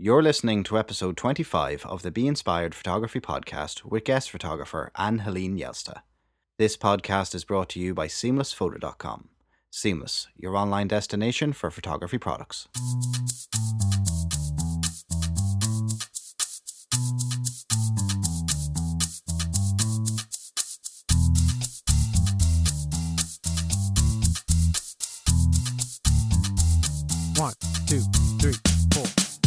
You're listening to episode 25 of the Be Inspired Photography podcast with guest photographer Anne-Helene Jelste. This podcast is brought to you by SeamlessPhoto.com. Seamless, your online destination for photography products. One, two, three, four.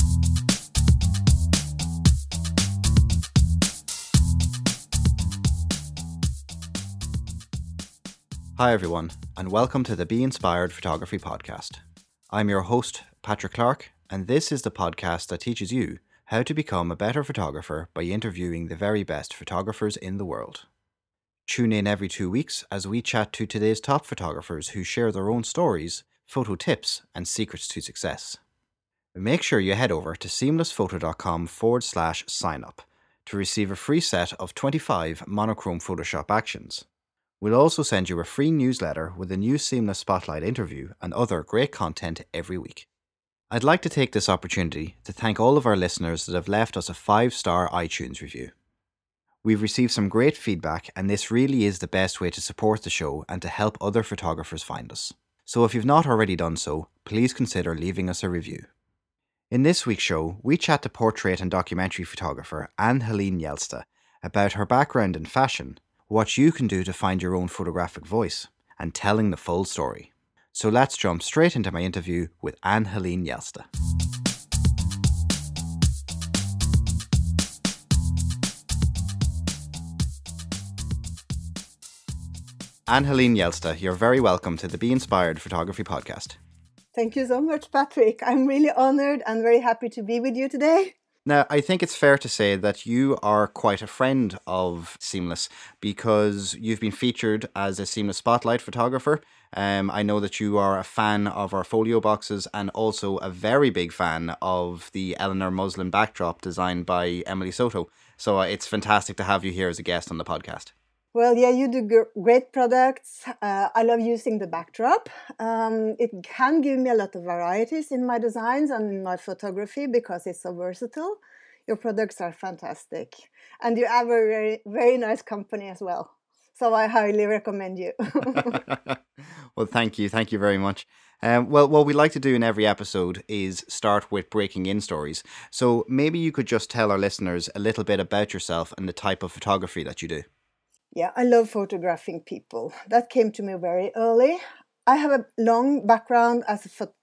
Hi everyone, and welcome to the Be Inspired Photography podcast. I'm your host, Patrick Clark, and this is the podcast that teaches you how to become a better photographer by interviewing the very best photographers in the world. Tune in every 2 weeks as we chat to today's top photographers who share their own stories, photo tips, and secrets to success. Make sure you head over to seamlessphoto.com/sign up to receive a free set of 25 monochrome Photoshop actions. We'll also send you a free newsletter with a new Seamless Spotlight interview and other great content every week. I'd like to take this opportunity to thank all of our listeners that have left us a 5-star iTunes review. We've received some great feedback, and this really is the best way to support the show and to help other photographers find us. So if you've not already done so, please consider leaving us a review. In this week's show, we chat to portrait and documentary photographer Anne-Helene Jelste about her background in fashion, what you can do to find your own photographic voice, and telling the full story. So let's jump straight into my interview with Anne-Helene Jelste. Anne-Helene Jelste, you're very welcome to the Be Inspired Photography podcast. Thank you so much, Patrick. I'm really honored and very happy to be with you today. Now, I think it's fair to say that you are quite a friend of Seamless because you've been featured as a Seamless Spotlight photographer. I know that you are a fan of our folio boxes and also a very big fan of the Eleanor muslin backdrop designed by Emily Soto. So it's fantastic to have you here as a guest on the podcast. Well, yeah, you do great products. I love using the backdrop. It can give me a lot of varieties in my designs and in my photography because it's so versatile. Your products are fantastic. And you have a very, very nice company as well. So I highly recommend you. Well, thank you. Thank you very much. Well, what we like to do in every episode is start with breaking in stories. So maybe you could just tell our listeners a little bit about yourself and the type of photography that you do. Yeah, I love photographing people. That came to me very early. I have a long background as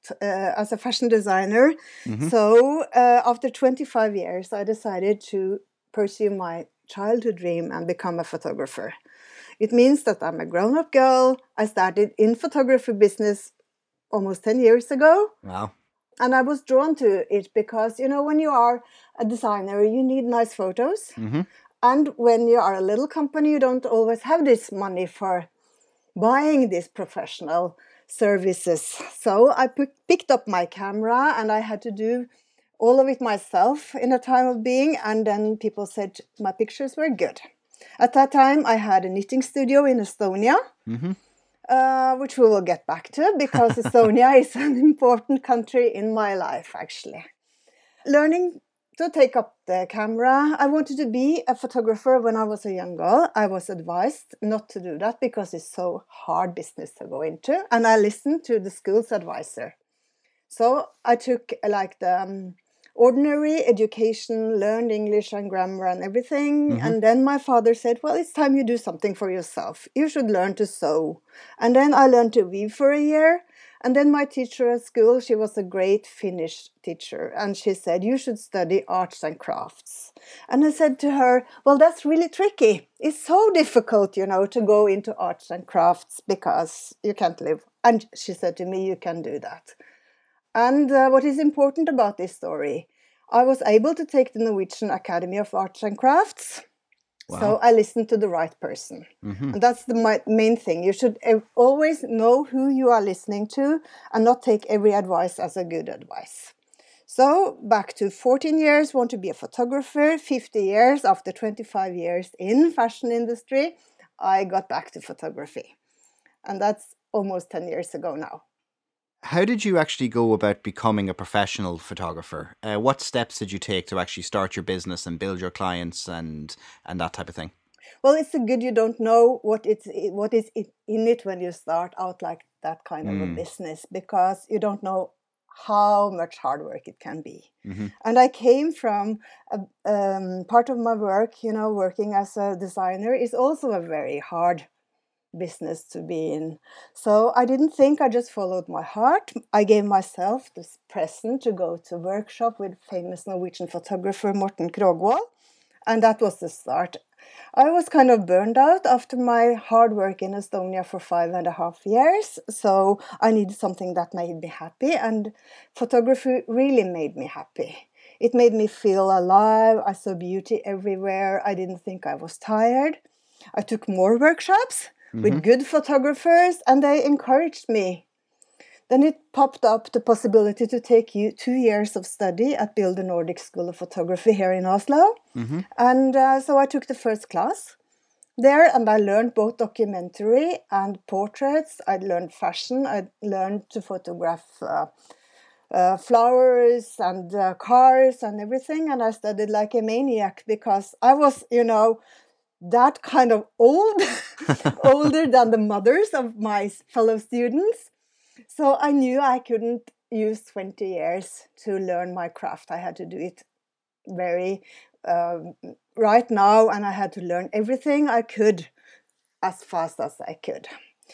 a fashion designer. Mm-hmm. So after 25 years, I decided to pursue my childhood dream and become a photographer. It means that I'm a grown-up girl. I started in photography business almost 10 years ago. Wow. And I was drawn to it because, you know, when you are a designer, you need nice photos. Mm-hmm. And when you are a little company, you don't always have this money for buying these professional services. So I picked up my camera and I had to do all of it myself in a time of being. And then people said my pictures were good. At that time, I had a knitting studio in Estonia, Mm-hmm. which we will get back to because Estonia is an important country in my life, actually. Learning to take up the camera. I wanted to be a photographer when I was a young girl. I was advised not to do that because it's so hard business to go into. And I listened to the school's advisor. So I took the ordinary education, learned English and grammar and everything. Mm-hmm. And then my father said, well, it's time you do something for yourself. You should learn to sew. And then I learned to weave for a year. And then my teacher at school, she was a great Finnish teacher, and she said, you should study arts and crafts. And I said to her, well, that's really tricky. It's so difficult, you know, to go into arts and crafts because you can't live. And she said to me, you can do that. And what is important about this story, I was able to take the Norwegian Academy of Arts and Crafts. Wow. So I listened to the right person. Mm-hmm. And that's the main thing. You should always know who you are listening to and not take every advice as a good advice. So back to 14 years, want to be a photographer. 50 years, after 25 years in fashion industry, I got back to photography. And that's almost 10 years ago now. How did you actually go about becoming a professional photographer? What steps did you take to actually start your business and build your clients and that type of thing? Well, it's a good you don't know what is in it when you start out like that kind of a Mm. business, because you don't know how much hard work it can be. Mm-hmm. And I came from part of my work, working as a designer is also a very hard business to be in. So I didn't think, I just followed my heart. I gave myself this present to go to workshop with famous Norwegian photographer Morten Krogvold, and that was the start. I was kind of burned out after my hard work in Estonia for 5.5 years, so I needed something that made me happy, and photography really made me happy. It made me feel alive. I saw beauty everywhere. I didn't think I was tired. I took more workshops with good photographers, and they encouraged me. Then it popped up the possibility to take 2 years of study at Bilder Nordic School of Photography here in Oslo. And so I took the first class there, and I learned both documentary and portraits. I learned fashion. I learned to photograph flowers and cars and everything. And I studied like a maniac because I was, that kind of old, older than the mothers of my fellow students. So I knew I couldn't use 20 years to learn my craft. I had to do it very right now, and I had to learn everything I could as fast as I could.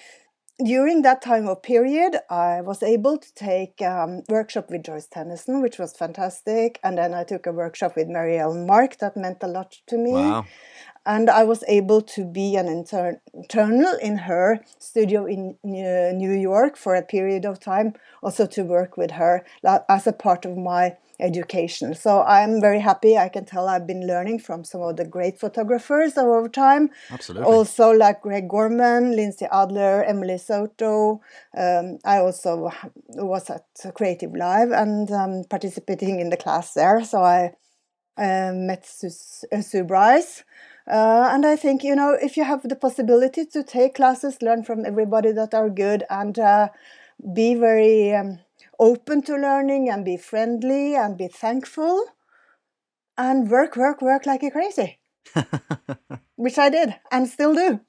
During that time of period, I was able to take workshop with Joyce Tennyson, which was fantastic. And then I took a workshop with Mary Ellen Mark. That meant a lot to me. Wow. And I was able to be an internal in her studio in New York for a period of time, also to work with her as a part of my education. So I'm very happy. I can tell I've been learning from some of the great photographers over time. Absolutely. Also like Greg Gorman, Lindsay Adler, Emily Soto. I also was at Creative Live and participating in the class there. So I met Sue Bryce. And I think, if you have the possibility to take classes, learn from everybody that are good, and be very open to learning, and be friendly, and be thankful, and work like a crazy, which I did and still do.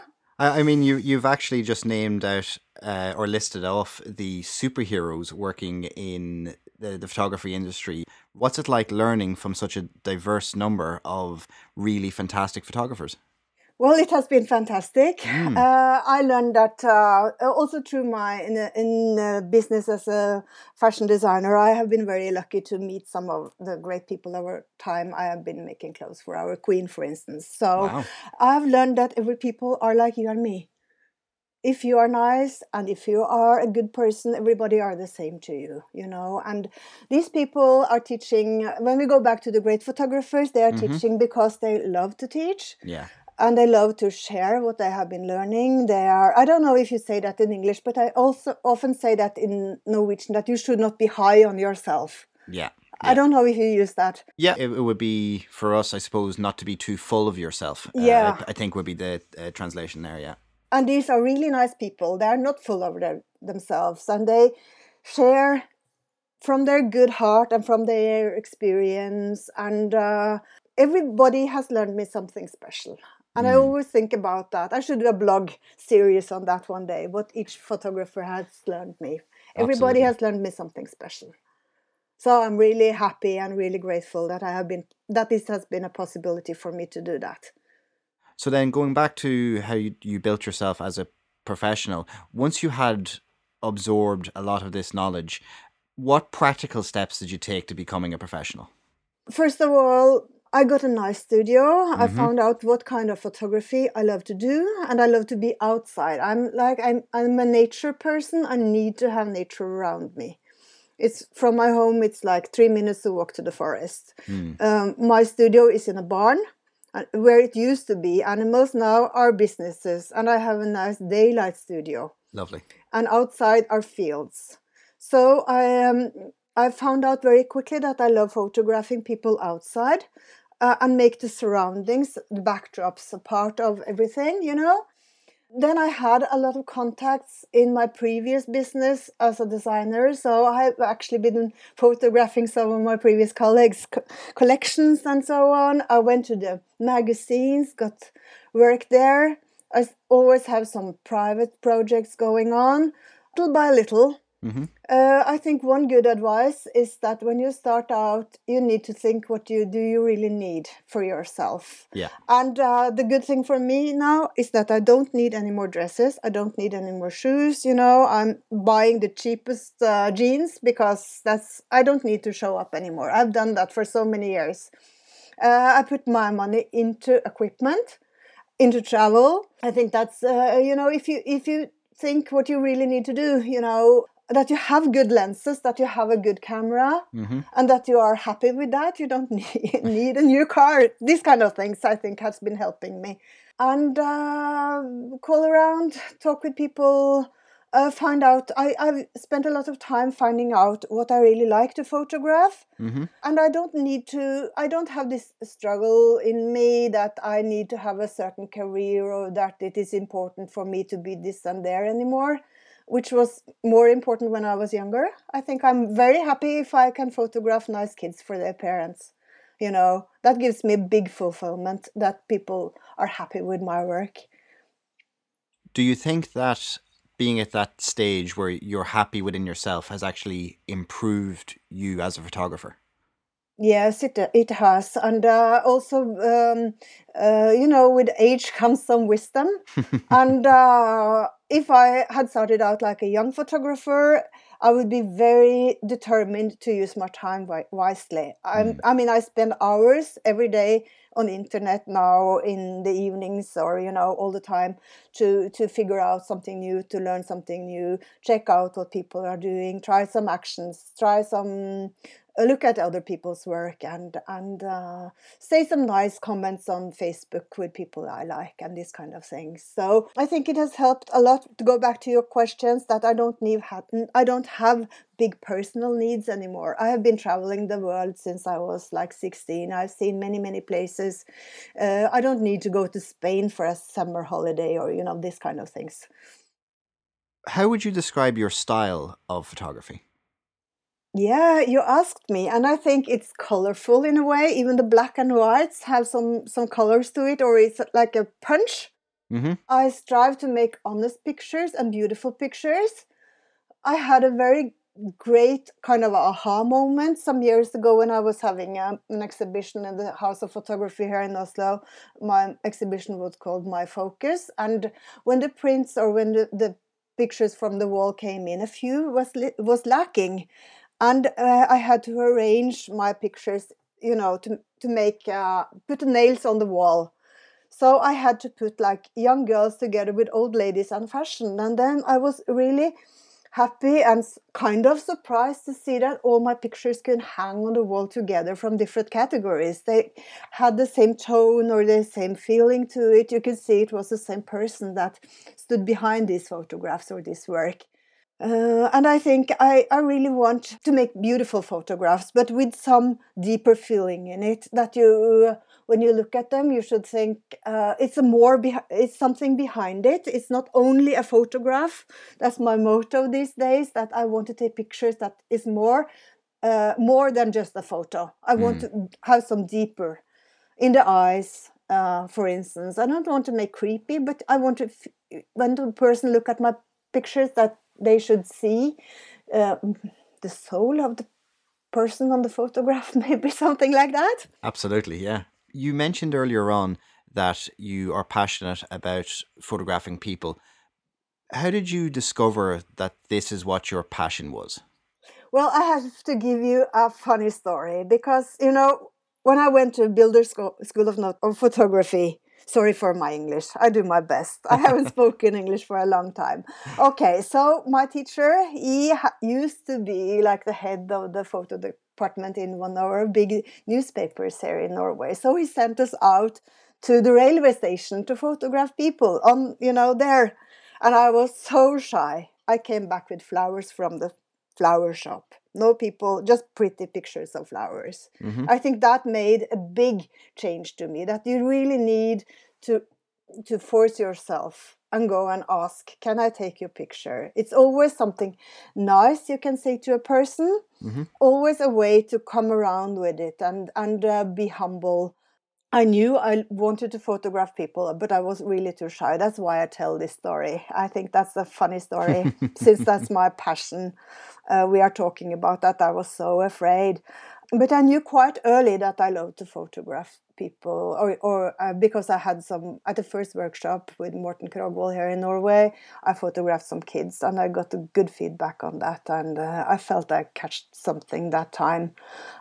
I mean, you've actually just named out or listed off the superheroes working in the photography industry. What's it like learning from such a diverse number of really fantastic photographers? Well, it has been fantastic. I learned that also through my in business as a fashion designer. I have been very lucky to meet some of the great people over time. I have been making clothes for our queen, for instance. So Wow. I've learned that every people are like you and me. If you are nice and if you are a good person, everybody are the same to you, And these people are teaching. When we go back to the great photographers, they are teaching because they love to teach. Yeah. And they love to share what they have been learning. They are, I don't know if you say that in English, but I also often say that in Norwegian, that you should not be high on yourself. Yeah. I don't know if you use that. Yeah, it would be, for us, I suppose, not to be too full of yourself. Yeah. I think would be the translation there, yeah. And these are really nice people. They are not full of themselves. And they share from their good heart and from their experience. And everybody has learned me something special. And I always think about that. I should do a blog series on that one day, what each photographer has learned me. Everybody Absolutely. has learned me something special. So I'm really happy and really grateful that this has been a possibility for me to do that. So then going back to how you built yourself as a professional, once you had absorbed a lot of this knowledge, what practical steps did you take to becoming a professional? First of all, I got a nice studio. I found out what kind of photography I love to do, and I love to be outside. I'm a nature person. I need to have nature around me. It's from my home. It's like 3 minutes to walk to the forest. My studio is in a barn, where it used to be animals. Now are businesses, and I have a nice daylight studio. Lovely. And outside are fields. So I found out very quickly that I love photographing people outside. And make the surroundings, the backdrops, a part of everything, Then I had a lot of contacts in my previous business as a designer. So I have actually been photographing some of my previous colleagues' collections and so on. I went to the magazines, got work there. I always have some private projects going on, little by little. Mm-hmm. I think one good advice is that when you start out, you need to think what you really need for yourself. Yeah. And the good thing for me now is that I don't need any more dresses. I don't need any more shoes. I'm buying the cheapest jeans because I don't need to show up anymore. I've done that for so many years. I put my money into equipment, into travel. I think that's if you think what you really need to do, that you have good lenses, that you have a good camera, Mm-hmm. and that you are happy with that. You don't need a new car. These kind of things, I think, has been helping me. And call around, talk with people, find out. I've spent a lot of time finding out what I really like to photograph. Mm-hmm. And I don't have this struggle in me that I need to have a certain career or that it is important for me to be this and there anymore, which was more important when I was younger. I think I'm very happy if I can photograph nice kids for their parents. That gives me a big fulfillment that people are happy with my work. Do you think that being at that stage where you're happy within yourself has actually improved you as a photographer? Yes, it has. And also, with age comes some wisdom. And if I had started out like a young photographer, I would be very determined to use my time wisely. I spend hours every day on the internet now in the evenings or, all the time to figure out something new, to learn something new, check out what people are doing, try some actions, look at other people's work and say some nice comments on Facebook with people I like and these kind of things. So I think it has helped a lot. To go back to your questions, that I don't have big personal needs anymore. I have been traveling the world since I was like 16. I've seen many places. I don't need to go to Spain for a summer holiday or this kind of things. How would you describe your style of photography? Yeah, you asked me, and I think it's colorful in a way. Even the black and whites have some colors to it, or it's like a punch. Mm-hmm. I strive to make honest pictures and beautiful pictures. I had a very great kind of aha moment some years ago when I was having an exhibition in the House of Photography here in Oslo. My exhibition was called My Focus, and when the prints or when the pictures from the wall came in, a few was lacking. And I had to arrange my pictures, to make put the nails on the wall. So I had to put like young girls together with old ladies and fashion. And then I was really happy and kind of surprised to see that all my pictures could hang on the wall together from different categories. They had the same tone or the same feeling to it. You could see it was the same person that stood behind these photographs or this work. And I think I really want to make beautiful photographs, but with some deeper feeling in it, that when you look at them, you should think it's something behind it. It's not only a photograph. That's my motto these days, that I want to take pictures that is more than just a photo. I want to have some deeper in the eyes, for instance. I don't want to make creepy, but I want to, when the person look at my pictures, that they should see the soul of the person on the photograph, maybe something like that. Absolutely, yeah. You mentioned earlier on that you are passionate about photographing people. How did you discover that this is what your passion was? Well, I have to give you a funny story because, when I went to Builder School of Photography, sorry for my English, I do my best. I haven't spoken English for a long time. Okay, so my teacher, he used to be like the head of the photo department in one of our big newspapers here in Norway. So he sent us out to the railway station to photograph people on, there. And I was so shy. I came back with flowers from the flower shop. No people, just pretty pictures of flowers. Mm-hmm. I think that made a big change to me, that you really need to force yourself and go and ask, can I take your picture? It's always something nice you can say to a person, always a way to come around with it and be humble. I knew I wanted to photograph people, but I was really too shy. That's why I tell this story. I think that's a funny story, since that's my passion. We are talking about that. I was so afraid. But I knew quite early that I loved to photograph people, or because I had at the first workshop with Morten Krogvold here in Norway, I photographed some kids and I got a good feedback on that, and I felt I catched something that time.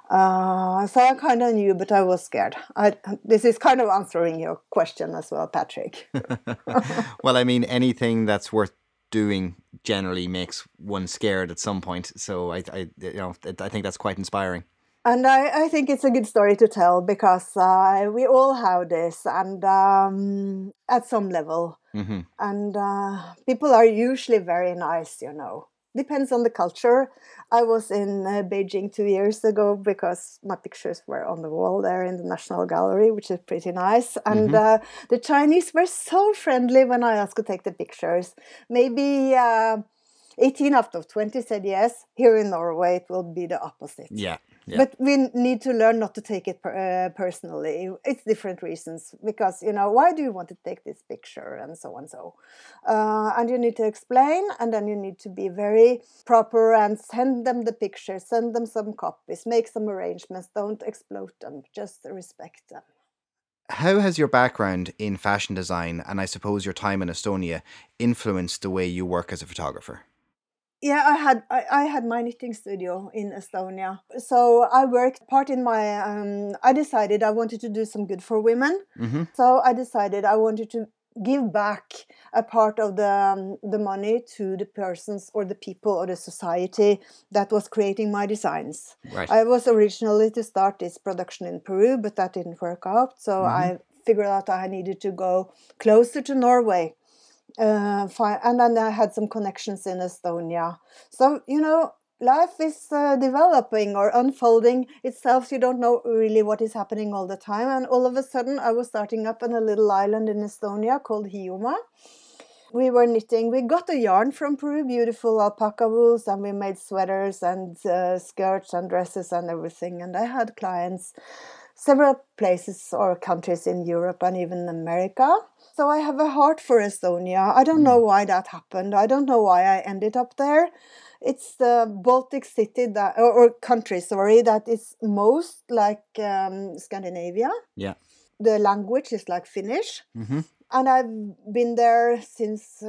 So I kind of knew, but I was scared. This is kind of answering your question as well, Patrick. Well, I mean, anything that's worth doing generally makes one scared at some point. So I think that's quite inspiring. And I think it's a good story to tell, because we all have this, and at some level. Mm-hmm. And people are usually very nice, Depends on the culture. I was in Beijing 2 years ago because my pictures were on the wall there in the National Gallery, which is pretty nice. And the Chinese were so friendly when I asked to take the pictures. Maybe 18 out of 20 said yes. Here in Norway, it will be the opposite. Yeah. But we need to learn not to take it personally. It's different reasons, because, why do you want to take this picture, and so and so. And you need to explain, and then you need to be very proper and send them the pictures, send them some copies, make some arrangements, don't explode them, just respect them. How has your background in fashion design, and I suppose your time in Estonia, influenced the way you work as a photographer? Yeah, I had my knitting studio in Estonia. So I worked part in my, I decided I wanted to do some good for women. Mm-hmm. So I decided I wanted to give back a part of the money to the persons or the people or the society that was creating my designs. Right. I was originally to start this production in Peru, but that didn't work out. So I figured out I needed to go closer to Norway. And then I had some connections in Estonia. So, life is developing or unfolding itself. You don't know really what is happening all the time. And all of a sudden, I was starting up on a little island in Estonia called Hiiumaa. We were knitting. We got a yarn from Peru, beautiful alpaca wools, and we made sweaters and skirts and dresses and everything. And I had clients several places or countries in Europe and even America. So I have a heart for Estonia. I don't know why that happened. I don't know why I ended up there. It's the Baltic city or country, that is most like Scandinavia. Yeah. The language is like Finnish. Mm-hmm. And I've been there since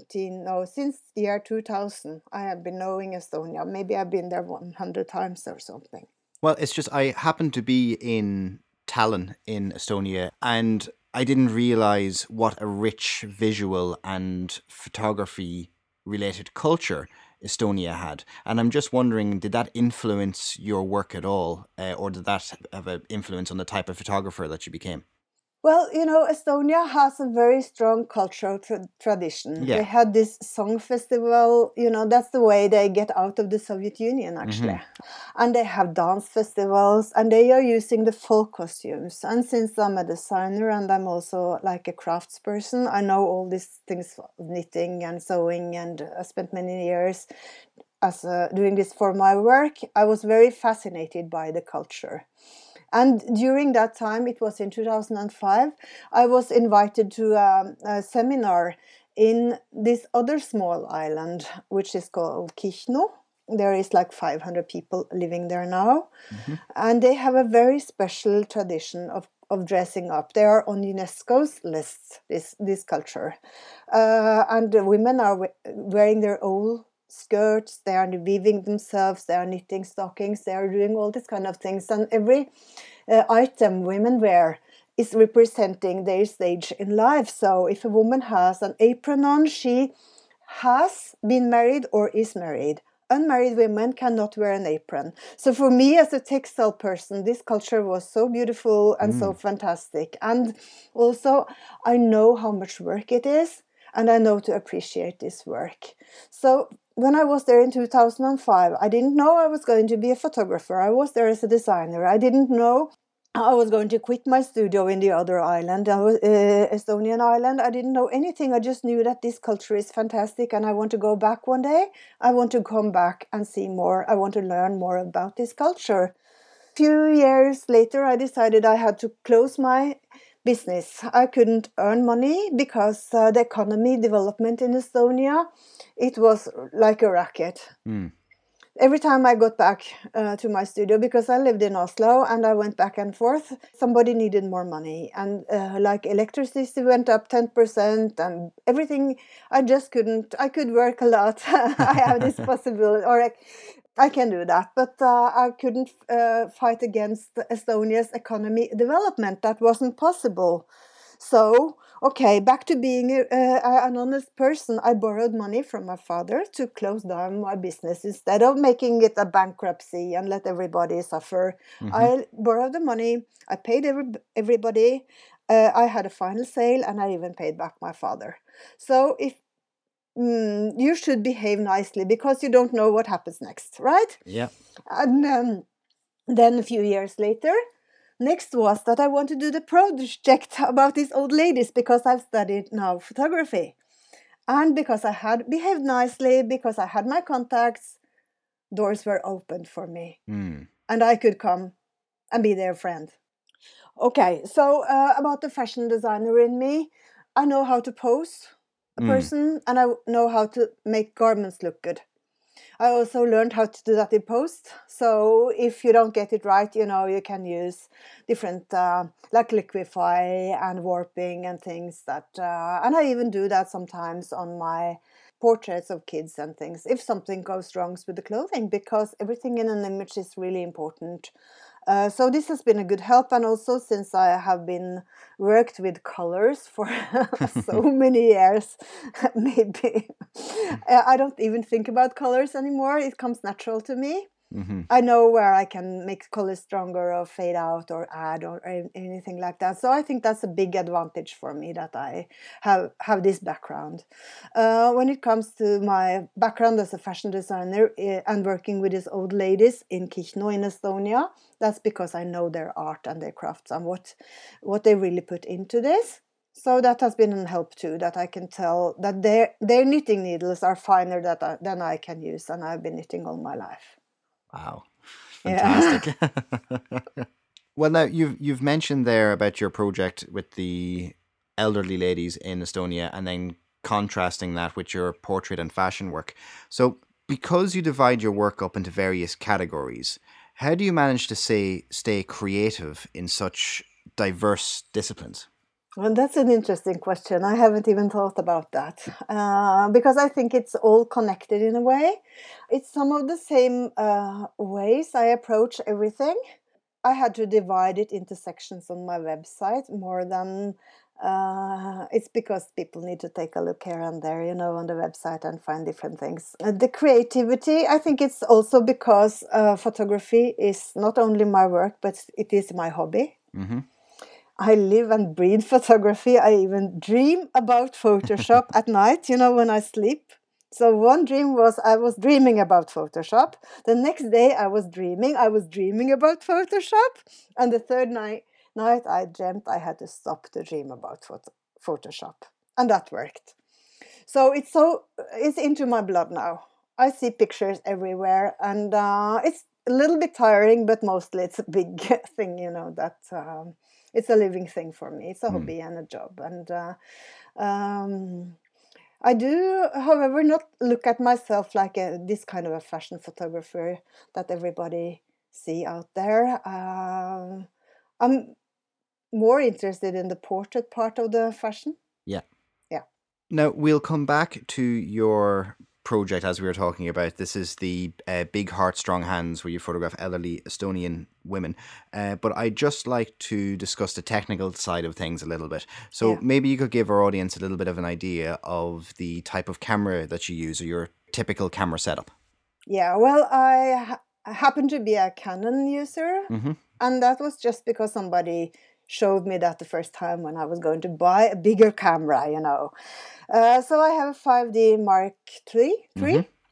year 2000. I have been knowing Estonia. Maybe I've been there 100 times or something. Well, it's just I happened to be in Tallinn in Estonia, and I didn't realize what a rich visual and photography related culture Estonia had. And I'm just wondering, did that influence your work at all? Or did that have an influence on the type of photographer that you became? Well, Estonia has a very strong cultural tradition. Yeah. They had this song festival, that's the way they get out of the Soviet Union, actually. And they have dance festivals, and they are using the folk costumes. And since I'm a designer and I'm also like a craftsperson, I know all these things, knitting and sewing, and I spent many years as doing this for my work. I was very fascinated by the culture. And during that time, it was in 2005, I was invited to a seminar in this other small island, which is called Kihnu. There is like 500 people living there now. And they have a very special tradition of dressing up. They are on UNESCO's list, this culture. And the women are wearing their old skirts, they are weaving themselves, they are knitting stockings, they are doing all these kind of things. And every item women wear is representing their stage in life. So if a woman has an apron on, she has been married or is married. Unmarried women cannot wear an apron. So for me as a textile person, this culture was so beautiful and so fantastic. And also I know how much work it is, and I know to appreciate this work. So when I was there in 2005, I didn't know I was going to be a photographer. I was there as a designer. I didn't know I was going to quit my studio in the other island, Estonian island. I didn't know anything. I just knew that this culture is fantastic and I want to go back one day. I want to come back and see more. I want to learn more about this culture. A few years later, I decided I had to close my business. I couldn't earn money because the economy development in Estonia, it was like a racket. Every time I got back to my studio, because I lived in Oslo and I went back and forth, somebody needed more money. And like electricity went up 10% and everything, I just couldn't. I could work a lot. I have this possibility, or I can do that. But I couldn't fight against Estonia's economy development. That wasn't possible. So, okay, back to being an honest person. I borrowed money from my father to close down my business instead of making it a bankruptcy and let everybody suffer. I borrowed the money. I paid everybody. I had a final sale and I even paid back my father. So if you should behave nicely because you don't know what happens next, right? Yeah. And then a few years later, next was that I want to do the project about these old ladies because I've studied now photography. And because I had behaved nicely, because I had my contacts, doors were opened for me. And I could come and be their friend. Okay, so about the fashion designer in me, I know how to pose a person and I know how to make garments look good. I also learned how to do that in post. So if you don't get it right, you can use different, like liquify and warping and things that, and I even do that sometimes on my portraits of kids and things, if something goes wrong with the clothing, because everything in an image is really important. So this has been a good help, and also since I have been worked with colors for so many years, maybe I don't even think about colors anymore. It comes natural to me. I know where I can make colors stronger or fade out or add or anything like that. So I think that's a big advantage for me that I have this background. When it comes to my background as a fashion designer and working with these old ladies in Kihnu in Estonia, that's because I know their art and their crafts and what they really put into this. So that has been a help too, that I can tell that their knitting needles are finer than I can use, and I've been knitting all my life. Wow, Yeah. fantastic. Well, now you've mentioned there about your project with the elderly ladies in Estonia, and then contrasting that with your portrait and fashion work. So, because you divide your work up into various categories, how do you manage to stay creative in such diverse disciplines? Well, that's an interesting question. I haven't even thought about that because I think it's all connected in a way. It's some of the same ways I approach everything. I had to divide it into sections on my website more than it's because people need to take a look here and there, on the website and find different things. The creativity, I think it's also because photography is not only my work, but it is my hobby. I live and breathe photography. I even dream about Photoshop at night, when I sleep. So one dream was I was dreaming about Photoshop. The next day I was dreaming about Photoshop. And the third night I dreamt I had to stop the dream about Photoshop. And that worked. So it's into my blood now. I see pictures everywhere, and it's a little bit tiring, but mostly it's a big thing, that it's a living thing for me. It's a hobby and a job. And I do, however, not look at myself like this kind of a fashion photographer that everybody see out there. I'm more interested in the portrait part of the fashion. Yeah. Yeah. Now, we'll come back to your project as we were talking about. This is the Big Heart, Strong Hands, where you photograph elderly Estonian women. But I'd just like to discuss the technical side of things a little bit. So maybe you could give our audience a little bit of an idea of the type of camera that you use, or your typical camera setup. Yeah, well, I happen to be a Canon user. And that was just because somebody showed me that the first time when I was going to buy a bigger camera, So I have a 5D Mark III,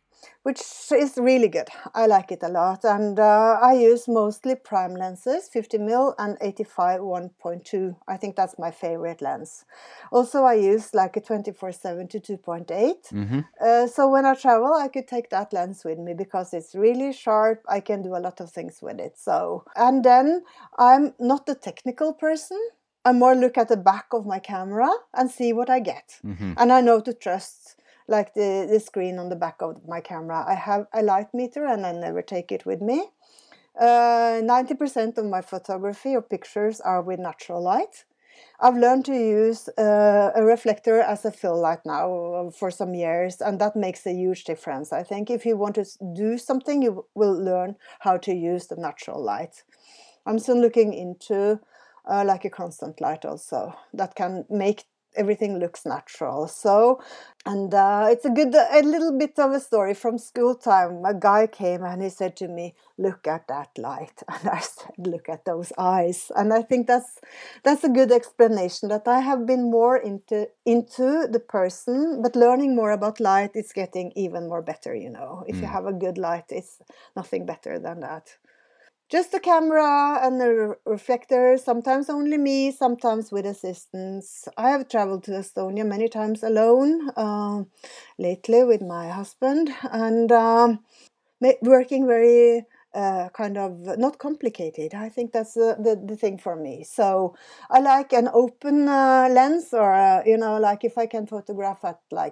which is really good. I like it a lot, and I use mostly prime lenses, 50mm and 85 1.2. I think that's my favorite lens. Also, I use like a 24/7 to 2.8. So when I travel, I could take that lens with me because it's really sharp. I can do a lot of things with it. So, and then I'm not a technical person. I more look at the back of my camera and see what I get, and I know to trust like the screen on the back of my camera. I have a light meter and I never take it with me. 90% of my photography or pictures are with natural light. I've learned to use a reflector as a fill light now for some years, and that makes a huge difference. I think if you want to do something, you will learn how to use the natural light. I'm still looking into like a constant light also that can make everything looks natural. So, and it's a little bit of a story from school time. A guy came and he said to me, "Look at that light," and I said, "Look at those eyes." And I think that's a good explanation, that I have been more into the person, but learning more about light is getting even more better. If you have a good light, it's nothing better than that. Just a camera and a reflector, sometimes only me, sometimes with assistance. I have traveled to Estonia many times alone, lately with my husband, and working very kind of not complicated. I think that's the thing for me. So I like an open lens, or like if I can photograph at like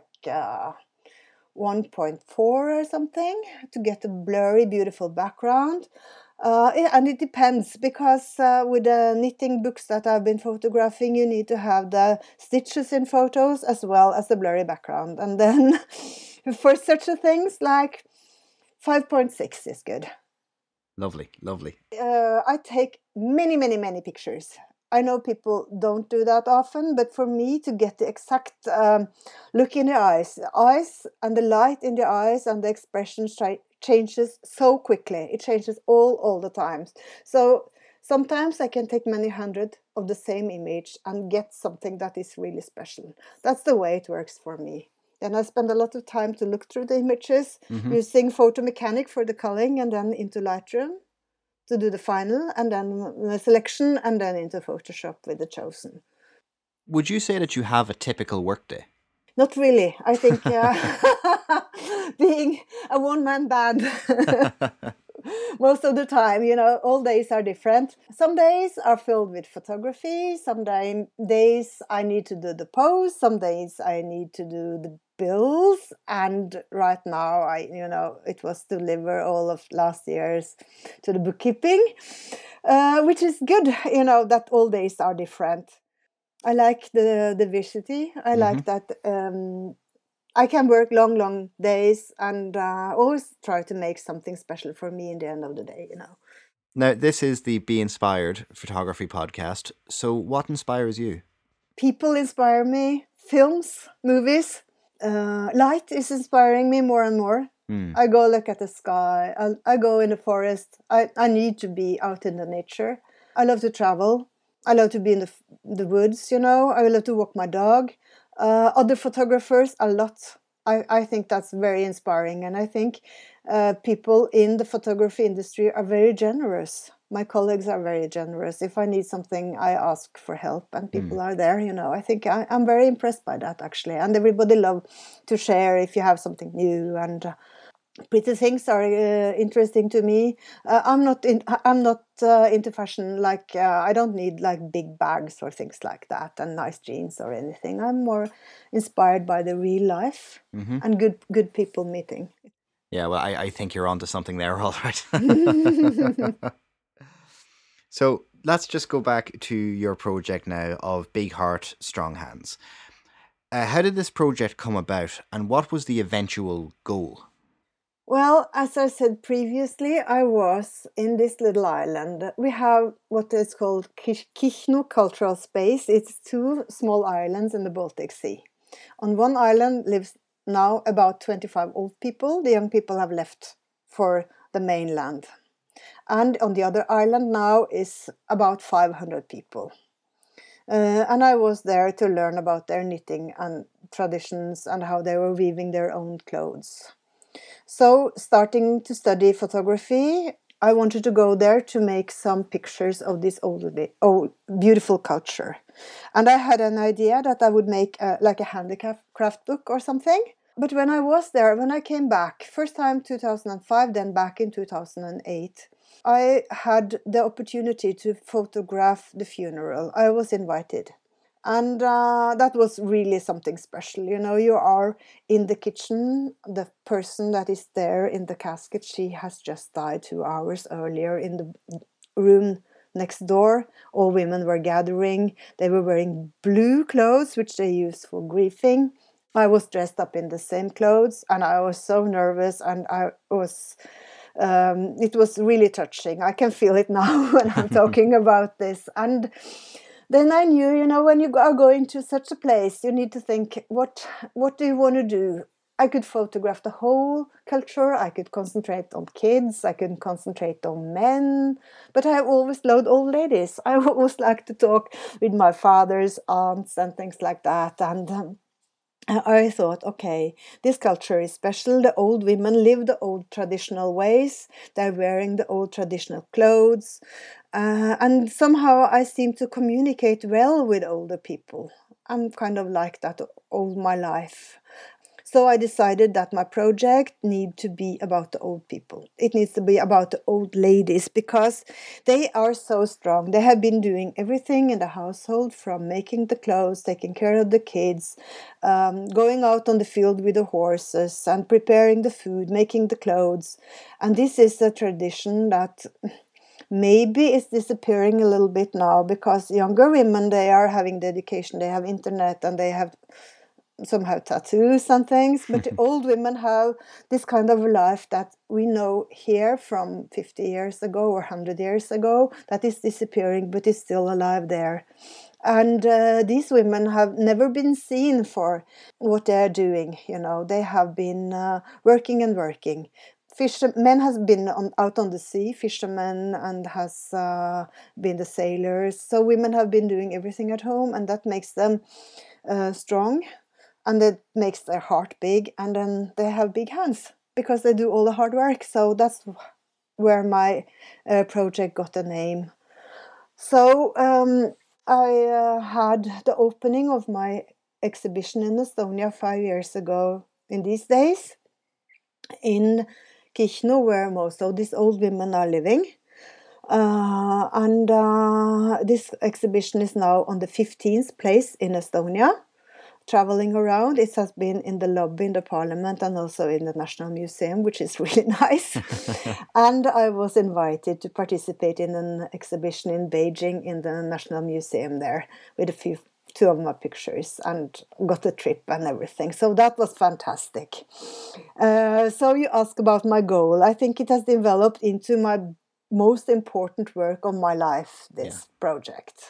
1.4 or something to get a blurry, beautiful background. And it depends, because with the knitting books that I've been photographing, you need to have the stitches in photos as well as the blurry background. And then for such a things, like 5.6 is good. Lovely, lovely. I take many, many, many pictures. I know people don't do that often, but for me to get the exact look in the eyes and the light in the eyes and the expression changes so quickly. It changes all the times. So sometimes I can take many hundred of the same image and get something that is really special. That's the way it works for me. Then I spend a lot of time to look through the images, using Photo Mechanic for the culling, and then into Lightroom to do the final, and then the selection, and then into Photoshop with the chosen. Would you say that you have a typical workday? Not really. I think being a one-man band most of the time, all days are different. Some days are filled with photography. Some days I need to do the post. Some days I need to do the bills. And right now, it was to deliver all of last year's to the bookkeeping, which is good, that all days are different. I like the diversity. I like that I can work long days, and always try to make something special for me in the end of the day, Now, this is the Be Inspired Photography Podcast. So what inspires you? People inspire me. Films, movies. Light is inspiring me more and more. I go look at the sky. I go in the forest. I need to be out in the nature. I love to travel. I love to be in the woods, I love to walk my dog. Other photographers, a lot. I think that's very inspiring. And I think people in the photography industry are very generous. My colleagues are very generous. If I need something, I ask for help, and people are there, I think I'm very impressed by that, actually. And everybody love to share if you have something new, and pretty things are interesting to me. I'm not into fashion. Like I don't need like big bags or things like that, and nice jeans or anything. I'm more inspired by the real life and good people meeting. Yeah, well, I think you're onto something there, all right. So let's just go back to your project now of Big Heart, Strong Hands. How did this project come about, and what was the eventual goal? Well, as I said previously, I was in this little island. We have what is called Kihnu Cultural Space. It's 2 small islands in the Baltic Sea. On one island lives now about 25 old people. The young people have left for the mainland. And on the other island now is about 500 people. And I was there to learn about their knitting and traditions and how they were weaving their own clothes. So starting to study photography, I wanted to go there to make some pictures of this old beautiful culture. And I had an idea that I would make like a handicraft book or something. But when I was there, when I came back, first time 2005, then back in 2008, I had the opportunity to photograph the funeral. I was invited. And that was really something special. You know, you are in the kitchen. The person that is there in the casket, she has just died 2 hours earlier in the room next door. All women were gathering. They were wearing blue clothes, which they use for grieving. I was dressed up in the same clothes, and I was so nervous, and it was really touching. I can feel it now when I'm talking about this. And then I knew, you know, when you are going to such a place, you need to think, what do you want to do? I could photograph the whole culture. I could concentrate on kids. I could concentrate on men. But I always loved old ladies. I always like to talk with my father's aunts and things like that. And I thought, okay, this culture is special. The old women live the old traditional ways. They're wearing the old traditional clothes. And somehow I seem to communicate well with older people. I'm kind of like that all my life. So I decided that my project need to be about the old people. It needs to be about the old ladies because they are so strong. They have been doing everything in the household, from making the clothes, taking care of the kids, going out on the field with the horses and preparing the food, making the clothes. And this is a tradition that maybe is disappearing a little bit now because younger women, they are having the education, they have internet, and they have some have tattoos and things, but the old women have this kind of life that we know here from 50 years ago or 100 years ago that is disappearing, but is still alive there. And these women have never been seen for what they're doing. You know, they have been working and working. Men has been out on the sea, fishermen, and has been the sailors. So women have been doing everything at home, and that makes them strong. And it makes their heart big, and then they have big hands because they do all the hard work. So that's where my project got a name. So I had the opening of my exhibition in Estonia 5 years ago in these days in Kihnu, where most of these old women are living. And this exhibition is now on the 15th place in Estonia. Traveling around. It has been in the lobby in the parliament and also in the National Museum, which is really nice. And I was invited to participate in an exhibition in Beijing in the National Museum there with two of my pictures, and got a trip and everything. So that was fantastic. So you ask about my goal. I think it has developed into my most important work of my life, this project.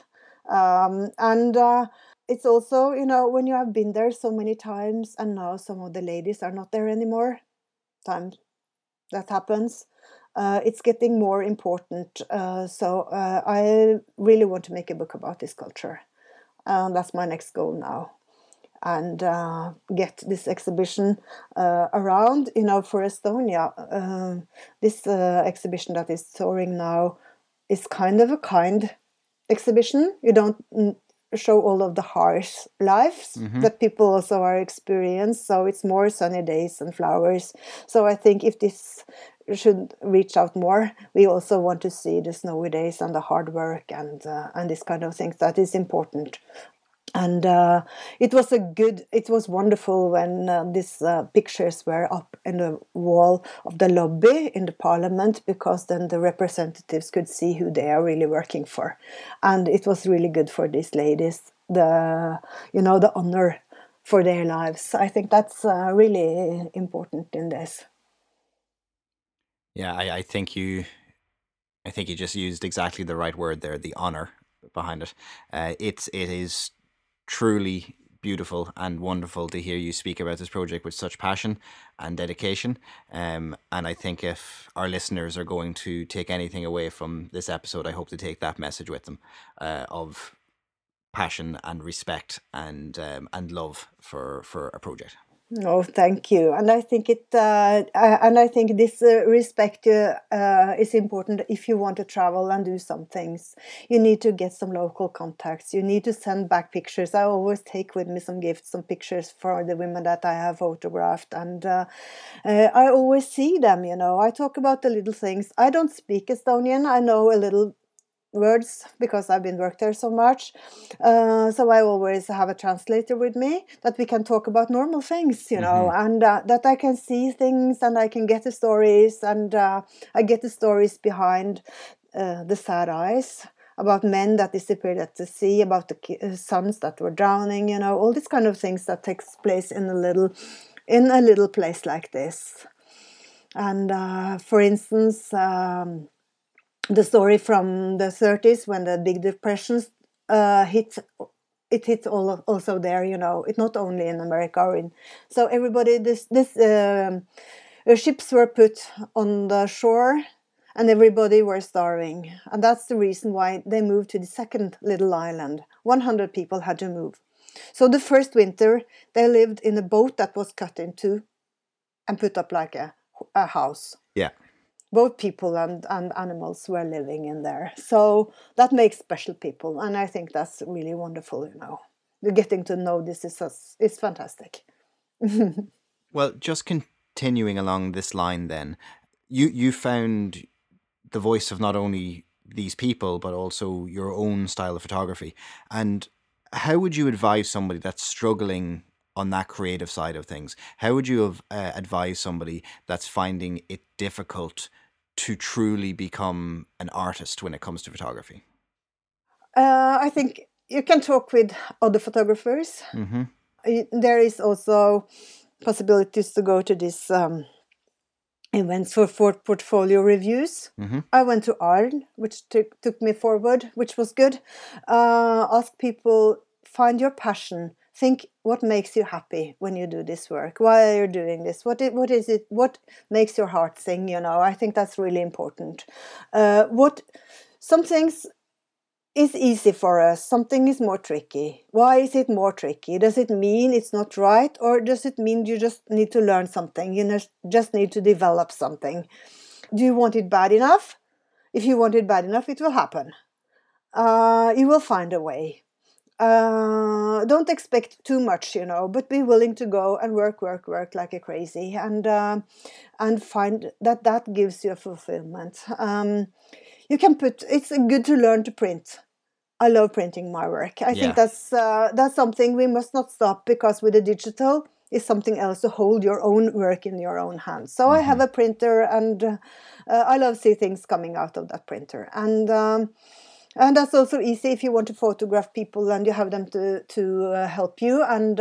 It's also, you know, when you have been there so many times and now some of the ladies are not there anymore, times that happens, it's getting more important. So I really want to make a book about this culture. That's my next goal now. And get this exhibition around, you know, for Estonia. This exhibition that is touring now is kind of a kind exhibition. You don't show all of the harsh lives that people also are experiencing. So it's more sunny days and flowers. So I think if this should reach out more, we also want to see the snowy days and the hard work and this kind of things that is important. And it was wonderful when these pictures were up in the wall of the lobby in the parliament, because then the representatives could see who they are really working for. And it was really good for these ladies, the honor for their lives. I think that's really important in this. Yeah, I think you just used exactly the right word there, the honor behind it. It is truly beautiful and wonderful to hear you speak about this project with such passion and dedication. And I think if our listeners are going to take anything away from this episode, I hope to take that message with them of passion and respect and love for a project. No, thank you. And I think this respect is important if you want to travel and do some things. You need to get some local contacts. You need to send back pictures. I always take with me some gifts, some pictures for the women that I have photographed, and I always see them. I talk about the little things. I don't speak Estonian. I know a little words because I've been worked there so much, so I always have a translator with me that we can talk about normal things, and that I can see things and I can get the stories, and I get the stories behind the sad eyes, about men that disappeared at the sea, about the sons that were drowning, all these kind of things that takes place in a little place like this. And for instance, the story from the 30s when the big depressions hit also there, it's not only in America so everybody, ships were put on the shore and everybody were starving, and that's the reason why they moved to the second little island. 100 people had to move. So the first winter they lived in a boat that was cut in two and put up like a house. Yeah. Both people and animals were living in there. So that makes special people. And I think that's really wonderful, Getting to know this is fantastic. Well, just continuing along this line then, you found the voice of not only these people, but also your own style of photography. And how would you advise somebody that's struggling on that creative side of things? How would you advise somebody that's finding it difficult to truly become an artist when it comes to photography? I think you can talk with other photographers. Mm-hmm. There is also possibilities to go to these events for portfolio reviews. Mm-hmm. I went to Arn, which took me forward, which was good. Ask people, find your passion. Think what makes you happy when you do this work. Why are you doing this? What is it? What makes your heart sing? I think that's really important. Some things is easy for us. Something is more tricky. Why is it more tricky? Does it mean it's not right, or does it mean you just need to learn something? You just need to develop something. Do you want it bad enough? If you want it bad enough, it will happen. You will find a way. Don't expect too much, but be willing to go and work like a crazy, and find that gives you a fulfillment. You can it's good to learn to print. I love printing my work. I think that's something we must not stop, because with the digital is something else to hold your own work in your own hands. So I have a printer, and I love see things coming out of that printer, and that's also easy if you want to photograph people and you have them to help you and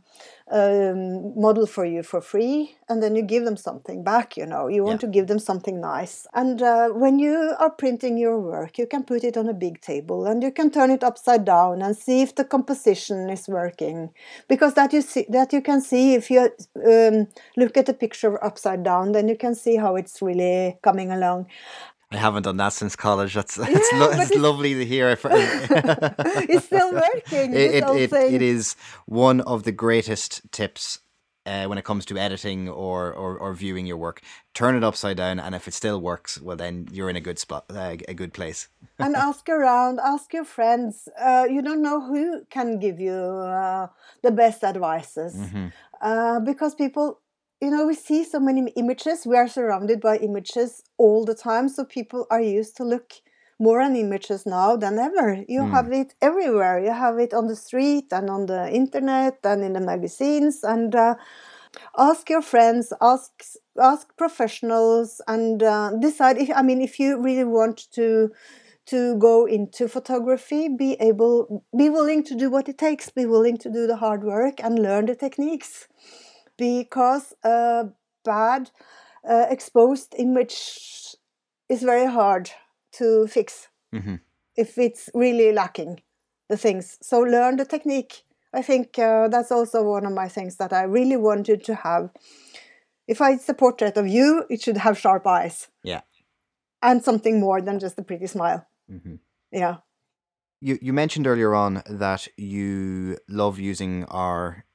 model for you for free, and then you give them something back. You want to give them something nice. And when you are printing your work, you can put it on a big table and you can turn it upside down and see if the composition is working, because that you can see if you look at the picture upside down, then you can see how it's really coming along. I haven't done that since college. That's lovely to hear. It's still working. It is one of the greatest tips when it comes to editing or viewing your work. Turn it upside down, and if it still works, well, then you're in a good spot, a good place. And ask around, ask your friends. You don't know who can give you the best advices, because people. We see so many images. We are surrounded by images all the time. So people are used to look more on images now than ever. You have it everywhere. You have it on the street and on the internet and in the magazines. And ask your friends, ask professionals, and decide. If you really want to go into photography, be willing to do what it takes. Be willing to do the hard work and learn the techniques. Because a bad exposed image is very hard to fix if it's really lacking the things. So learn the technique. I think that's also one of my things that I really wanted to have. If it's a portrait of you, it should have sharp eyes. Yeah. And something more than just a pretty smile. Yeah. You mentioned earlier on that you love using our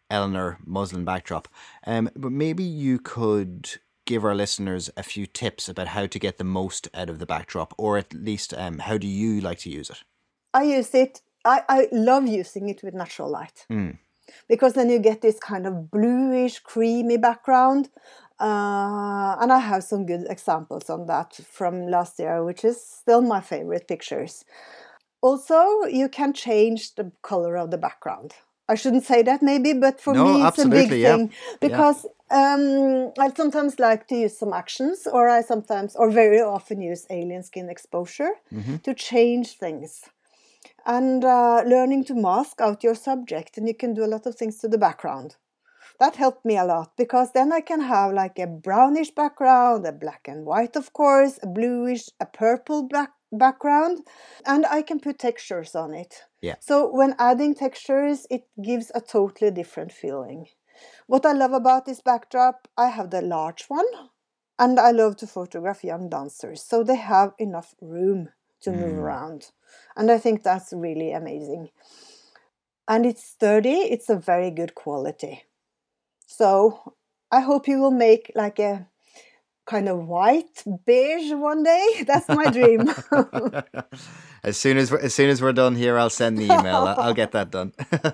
Eleanor muslin backdrop. But maybe you could give our listeners a few tips about how to get the most out of the backdrop, or at least how do you like to use it? I use it. I love using it with natural light. Because then you get this kind of bluish, creamy background. And I have some good examples on that from last year, which is still my favorite pictures. Also, you can change the color of the background. I shouldn't say that maybe, but for me it's a big thing. Because I sometimes like to use some actions, or I sometimes, or very often use alien skin exposure to change things. And learning to mask out your subject, and you can do a lot of things to the background. That helped me a lot, because then I can have like a brownish background, a black and white, of course, a bluish, a purple background, and I can put textures on it. Yeah. So when adding textures, it gives a totally different feeling. What I love about this backdrop, I have the large one, and I love to photograph young dancers, so they have enough room to move around. And I think that's really amazing. And it's sturdy, it's a very good quality. So I hope you will make like a kind of white beige one day. That's my dream. As soon as we're done here, I'll send the email. I'll get that done.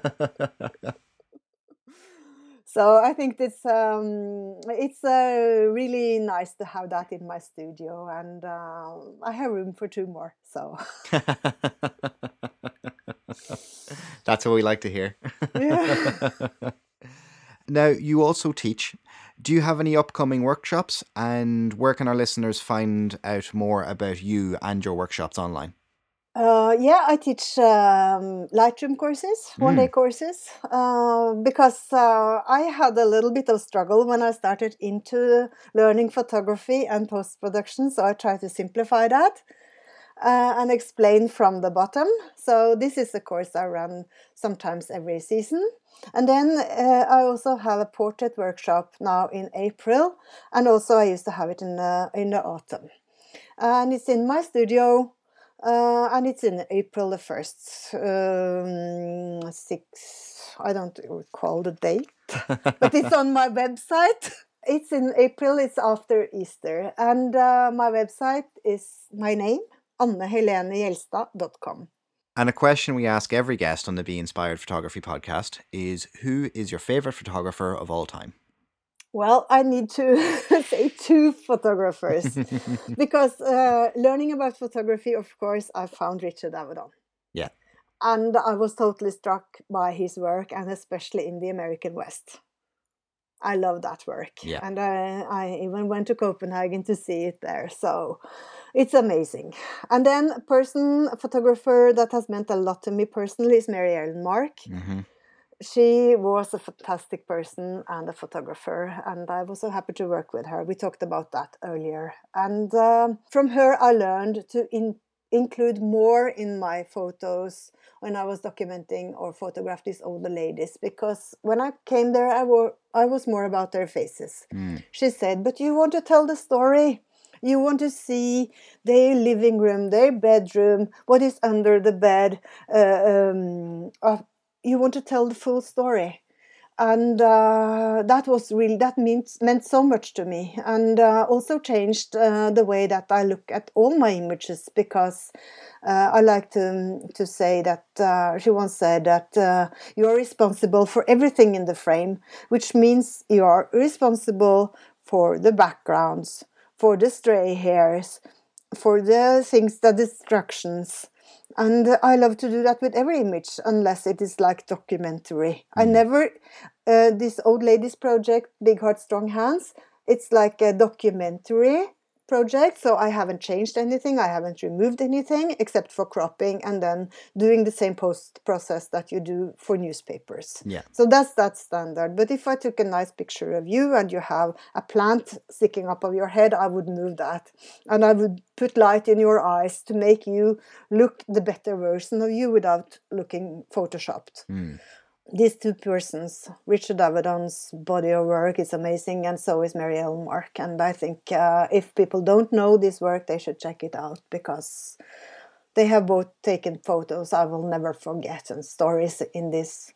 So I think it's really nice to have that in my studio, and I have room for 2 more. So that's what we like to hear. yeah. Now, you also teach. Do you have any upcoming workshops, and where can our listeners find out more about you and your workshops online? I teach Lightroom courses, one-day courses, because I had a little bit of struggle when I started into learning photography and post-production, so I try to simplify that and explain from the bottom. So this is a course I run sometimes every season. And then I also have a portrait workshop now in April, and also I used to have it in the autumn. And it's in my studio. And it's in April the 1st, 6, I don't recall the date, but it's on my website. It's in April, it's after Easter. And my website is my name, AnneHeleneGjelstad.com. And a question we ask every guest on the Be Inspired Photography podcast is, who is your favorite photographer of all time? Well, I need to say 2 photographers, because learning about photography, of course, I found Richard Avedon. Yeah. And I was totally struck by his work, and especially in the American West. I love that work. Yeah. And I even went to Copenhagen to see it there. So it's amazing. And then a photographer that has meant a lot to me personally is Mary Ellen Mark. She was a fantastic person and a photographer, and I was so happy to work with her. We talked about that earlier. And from her, I learned to include more in my photos when I was documenting or photographed these older ladies, because when I came there, I was more about their faces. She said, but you want to tell the story. You want to see their living room, their bedroom, what is under the bed, you want to tell the full story. And that meant so much to me, and also changed the way that I look at all my images, because I like to say that she once said that you are responsible for everything in the frame, which means you are responsible for the backgrounds, for the stray hairs, for the things, the distractions. And I love to do that with every image, unless it is like documentary. I never, this old ladies project, Big Heart, Strong Hands, it's like a documentary project, so I haven't changed anything, I haven't removed anything, except for cropping and then doing the same post process that you do for newspapers. Yeah. So that's that standard. But if I took a nice picture of you and you have a plant sticking up of your head, I would move that. And I would put light in your eyes to make you look the better version of you without looking photoshopped. These 2 persons, Richard Avedon's body of work is amazing, and so is Mary Ellen Mark. And I think if people don't know this work, they should check it out, because they have both taken photos I will never forget, and stories in this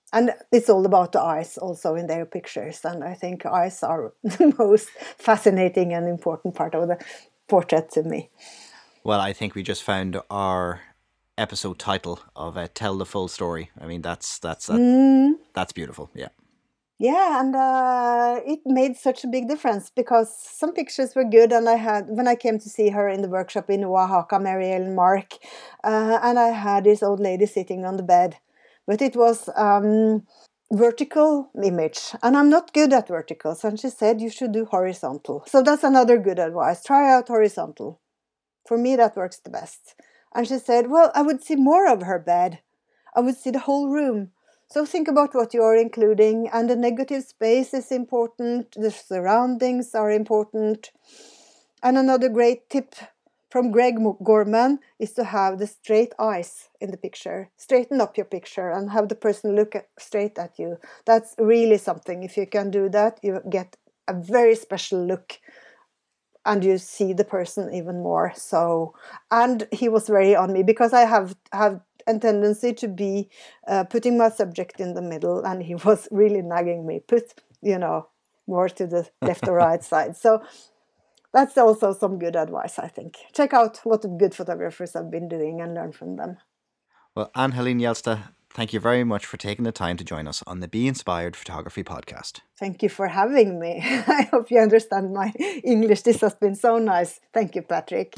And it's all about the eyes also in their pictures. And I think eyes are the most fascinating and important part of the portrait to me. Well, I think we just found our episode title of Tell the Full Story. I mean, that's beautiful. Yeah. Yeah, and it made such a big difference because some pictures were good, and when I came to see her in the workshop in Oaxaca, Mary Ellen Mark, and I had this old lady sitting on the bed, but it was vertical image, and I'm not good at verticals, and she said you should do horizontal. So that's another good advice. Try out horizontal. For me, that works the best. And she said, well, I would see more of her bed. I would see the whole room. So think about what you are including, and the negative space is important, the surroundings are important. And another great tip from Greg Gorman is to have the straight eyes in the picture. Straighten up your picture and have the person look straight at you. That's really something. If you can do that, you get a very special look and you see the person even more. So, and he was very on me because I have a tendency to be putting my subject in the middle, and he was really nagging me, more to the left or right side. So that's also some good advice, I think. Check out what good photographers have been doing and learn from them. Well, Ann-Helene Gjelstad, thank you very much for taking the time to join us on the Be Inspired Photography podcast. Thank you for having me. I hope you understand my English. This has been so nice. Thank you, Patrick.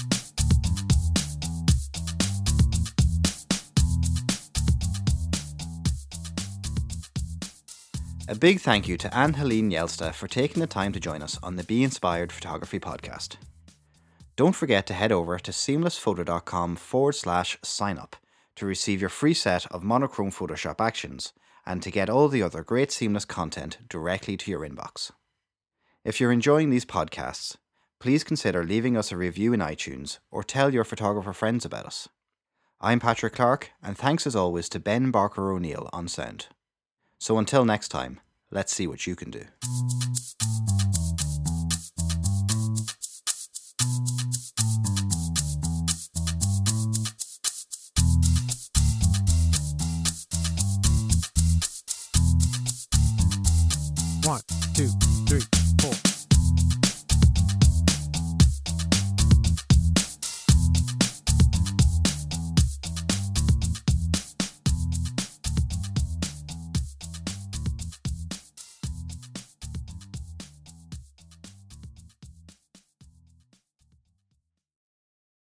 A big thank you to Ann-Helene Gjelstad for taking the time to join us on the Be Inspired Photography podcast. Don't forget to head over to seamlessphoto.com/sign up to receive your free set of monochrome Photoshop actions and to get all the other great Seamless content directly to your inbox. If you're enjoying these podcasts, please consider leaving us a review in iTunes or tell your photographer friends about us. I'm Patrick Clark, and thanks as always to Ben Barker O'Neill on sound. So until next time, let's see what you can do. One, two, three.